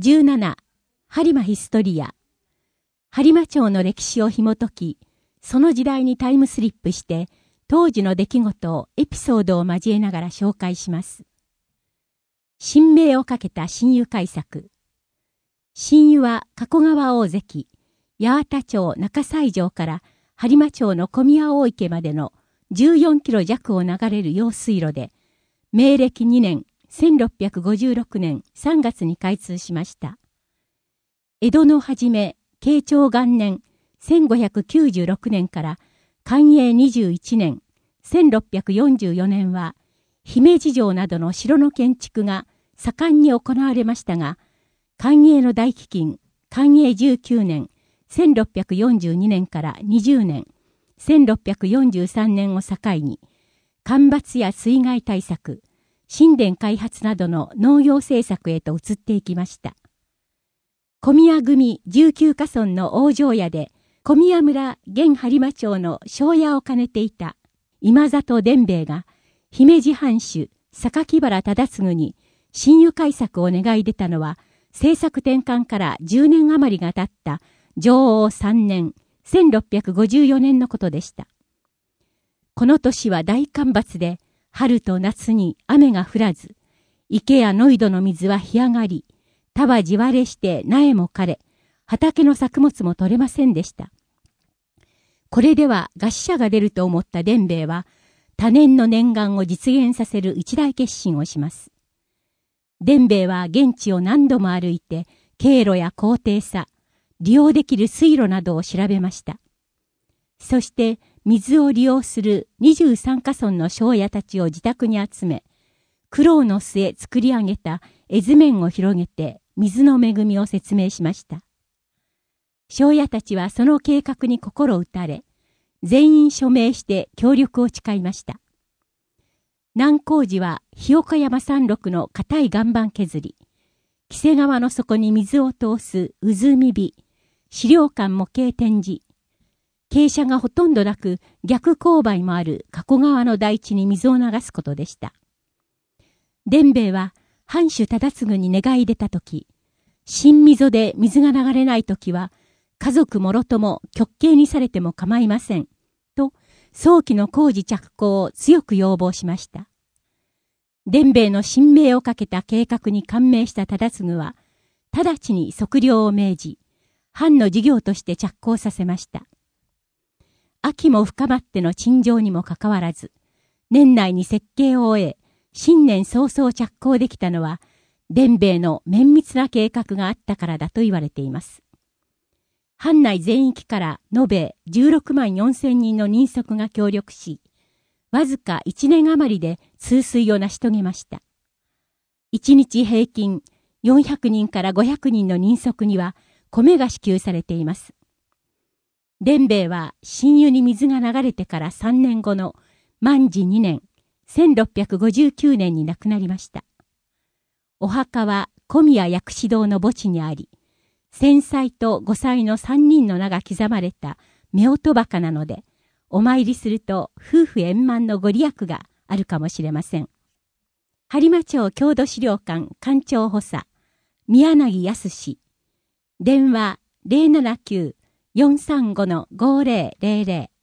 17、播磨ヒストリア。播磨町の歴史を紐解き、その時代にタイムスリップして、当時の出来事をエピソードを交えながら紹介します。神明をかけた新湯改作。新湯は加古川大関、八幡町中西条から播磨町の小宮大池までの14キロ弱を流れる用水路で、明暦2年、1656年3月に開通しました。江戸の初め、慶長元年、1596年から寛永21年、1644年は、姫路城などの城の建築が盛んに行われましたが、寛永の大飢饉、寛永19年、1642年から20年、1643年を境に、干ばつや水害対策、神殿開発などの農業政策へと移っていきました。小宮組19家村の大城屋で、小宮村現播磨町の庄屋を兼ねていた今里伝兵衛が、姫路藩主榊原忠次に新湯改作を願い出たのは、政策転換から10年余りが経った承応3年、1654年のことでした。この年は大干ばつで、春と夏に雨が降らず、池や野井戸の水は干上がり、田は地割れして苗も枯れ、畑の作物も取れませんでした。これでは餓死者が出ると思った伝兵衛は、多年の念願を実現させる一大決心をします。伝兵衛は現地を何度も歩いて、経路や高低差、利用できる水路などを調べました。そして、水を利用する23家村の庄屋たちを自宅に集め、苦労の末作り上げた絵図面を広げて水の恵みを説明しました。庄屋たちはその計画に心打たれ、全員署名して協力を誓いました。南光寺は日岡山山麓の固い岩盤削り、黄瀬川の底に水を通す渦海火、資料館模型展示、傾斜がほとんどなく逆勾配もある加古川の大地に水を流すことでした。伝兵衛は藩主忠次に願い出たとき、新溝で水が流れないときは、家族もろとも極刑にされても構いません、と早期の工事着工を強く要望しました。伝兵衛の神明をかけた計画に感銘した忠次は、直ちに測量を命じ、藩の事業として着工させました。秋も深まっての陳情にもかかわらず、年内に設計を終え、新年早々着工できたのは、伝兵衛の綿密な計画があったからだと言われています。藩内全域から延べ16万4千人の人足が協力し、わずか1年余りで通水を成し遂げました。1日平均400人から500人の人足には米が支給されています。伝兵衛は新湯に水が流れてから3年後の万治2年、1659年に亡くなりました。お墓は小宮薬師堂の墓地にあり、先妻と後妻の3人の名が刻まれた夫婦墓なので、お参りすると夫婦円満のご利益があるかもしれません。播磨町郷土資料館館長補佐、宮柳康。電話079-435-5000